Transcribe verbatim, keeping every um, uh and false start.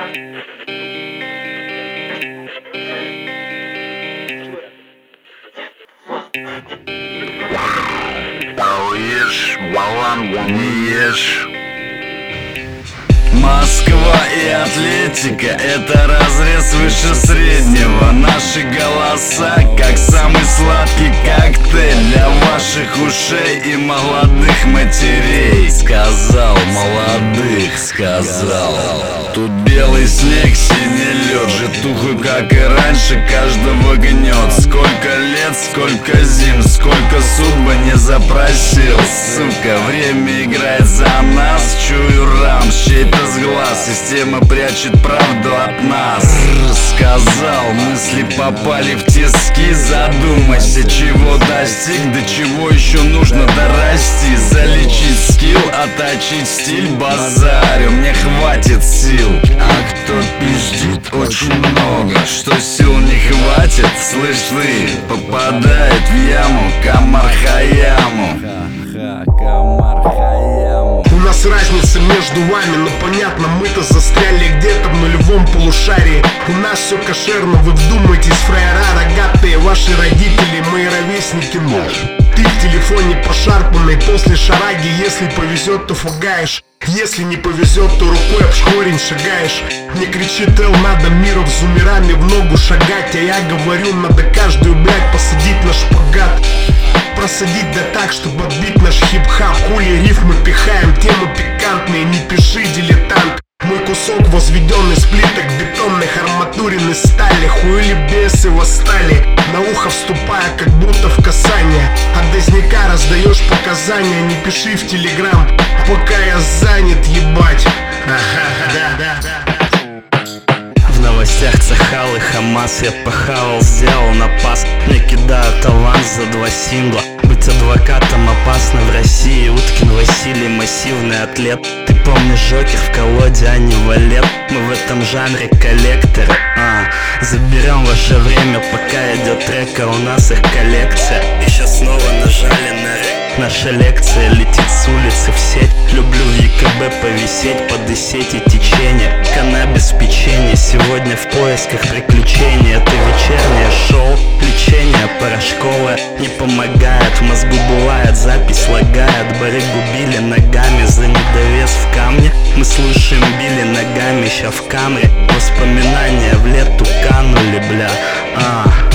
Ешь, балан, не ешь. Москва и Атлетика — это разрез выше среднего. Наши голоса как самый сладкий коктейль для ваших ушей и молодых матерей. Сказал молодых, сказал. Тут белый снег, синий лед, житуху, как и раньше, каждого гнет. Сколько лет, сколько зим, сколько судьба не запросил. Сука, время играет за нас, чую рам, чей-то с глаз. Система прячет правду от нас. Сказал, мысли попали в тиски. Задумайся, чего достиг, до чего еще нужно дорасти. Залечить скилл, отточить стиль, базарю, мне хватит сил. А кто пиздит очень много, что сил не хватит, слышь ты, попадает в яму Комар Хаяму. У нас разница между вами, но понятно, мы-то застряли где-то в нулевом полушарии. У нас все кошерно, вы вдумайтесь, фраера рогатые, ваши родители, мои ровесники, нож. Ты в телефоне пошарпанный после шараги, если повезет, то фугаешь. Если не повезет, то рукой об шкорень шагаешь. Не кричи, Эл, надо миров зумерами в ногу шагать. А я говорю, надо каждую, блядь, посадить на шпагат. Просадить да так, чтобы отбить наш хип-хап. Хули рифмы пихаем, темы пикантные, не пиши, дилетант. Мой кусок возведен из плиток бетонных, арматурин из стали. Хуили бесы восстали, на ухо вступая, как будто в касание. От дозняка раздаешь показания, не пиши в телеграм, пока я занят, ебать. В новостях Цахал и Хамас я похавал, сделал напас. Мне кидают аванс за два сингла. Быть адвокатом опасно в России. Уткин Василий, массивный атлет. Ты помнишь Жокер в колоде, а не валет? Мы в этом жанре коллекторы. а, Заберем ваше время, пока идет трек, а у нас их коллекция. И сейчас снова нажали на рек. Наша лекция летит с улицы в сеть. Люблю в ЕКБ повисеть, подысеть и течение. Каннабис в печенье, сегодня в поисках приключений. Это вечернее шоу, лечение порошковое не помогает. В мозгу бывает, запись лагает. Барыгу били ногами за недовес в камне. Мы слушаем, били ногами, ща в камере. Воспоминания в лету канули, бля. а